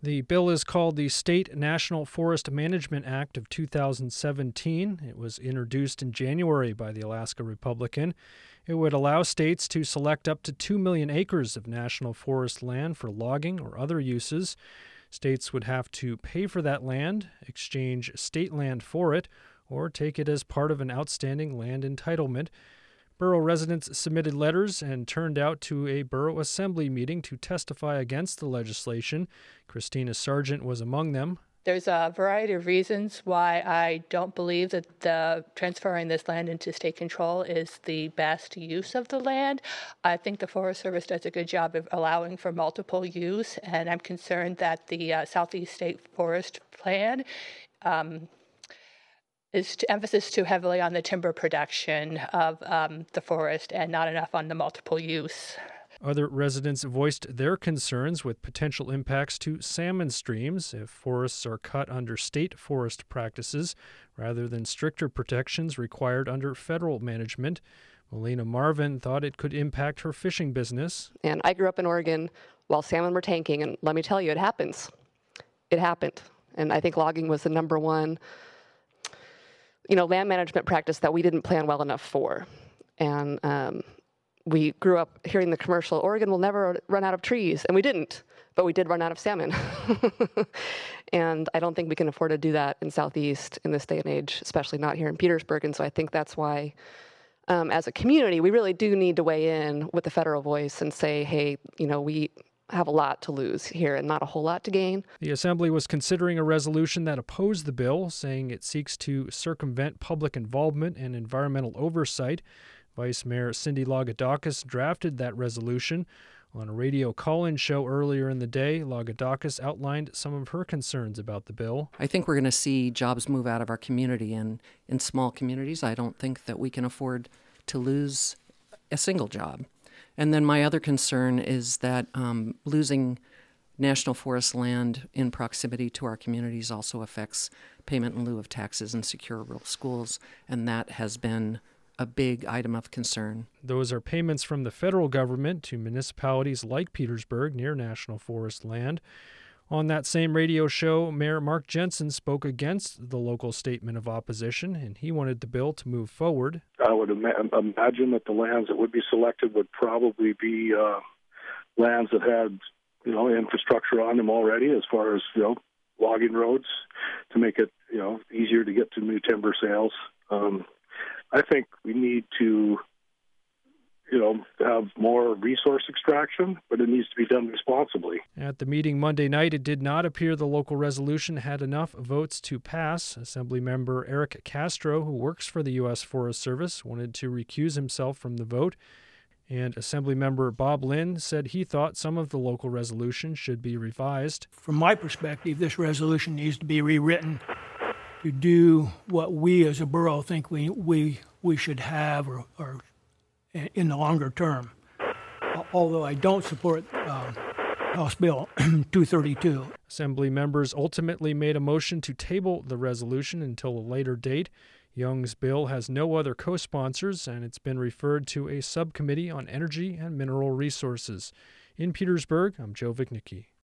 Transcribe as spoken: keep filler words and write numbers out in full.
The bill is called the State National Forest Management Act of two thousand seventeen. It was introduced in January by the Alaska Republican. It would allow states to select up to two million acres of national forest land for logging or other uses. States would have to pay for that land, exchange state land for it, or take it as part of an outstanding land entitlement. Borough residents submitted letters and turned out to a borough assembly meeting to testify against the legislation. Christina Sargent was among them. There's a variety of reasons why I don't believe that the transferring this land into state control is the best use of the land. I think the Forest Service does a good job of allowing for multiple use, and I'm concerned that the uh, Southeast State Forest Plan um, is to emphasis too heavily on the timber production of um, the forest and not enough on the multiple use. Other residents voiced their concerns with potential impacts to salmon streams if forests are cut under state forest practices rather than stricter protections required under federal management. Melina Marvin thought it could impact her fishing business. And I grew up in Oregon while salmon were tanking, and let me tell you, it happens. It happened. And I think logging was the number one you know, land management practice that we didn't plan well enough for. And um, we grew up hearing the commercial, Oregon will never run out of trees, and we didn't, but we did run out of salmon. And I don't think we can afford to do that in Southeast in this day and age, especially not here in Petersburg. And so I think that's why, um, as a community, we really do need to weigh in with the federal voice and say, hey, you know, we have a lot to lose here and not a whole lot to gain. The Assembly was considering a resolution that opposed the bill, saying it seeks to circumvent public involvement and environmental oversight. Vice Mayor Cindy Lagodakis drafted that resolution. On a radio call-in show earlier in the day, Lagodakis outlined some of her concerns about the bill. I think we're going to see jobs move out of our community, and in small communities, I don't think that we can afford to lose a single job. And then my other concern is that um, losing national forest land in proximity to our communities also affects payment in lieu of taxes and secure rural schools, and that has been a big item of concern. Those are payments from the federal government to municipalities like Petersburg near national forest land. On that same radio show, Mayor Mark Jensen spoke against the local statement of opposition, and he wanted the bill to move forward. I would ima- imagine that the lands that would be selected would probably be uh, lands that had, you know, infrastructure on them already, as far as, you know, logging roads to make it, you know, easier to get to new timber sales. Um, I think we need to, you know, have more resource extraction, but it needs to be done responsibly. At the meeting Monday night, it did not appear the local resolution had enough votes to pass. Assemblymember Eric Castro, who works for the U S Forest Service, wanted to recuse himself from the vote. And Assemblymember Bob Lynn said he thought some of the local resolution should be revised. From my perspective, this resolution needs to be rewritten to do what we as a borough think we we, we should have or, or in the longer term, although I don't support uh, House Bill two thirty-two. Assembly members ultimately made a motion to table the resolution until a later date. Young's bill has no other co-sponsors, and it's been referred to a subcommittee on energy and mineral resources. In Petersburg, I'm Joe Vicnicki.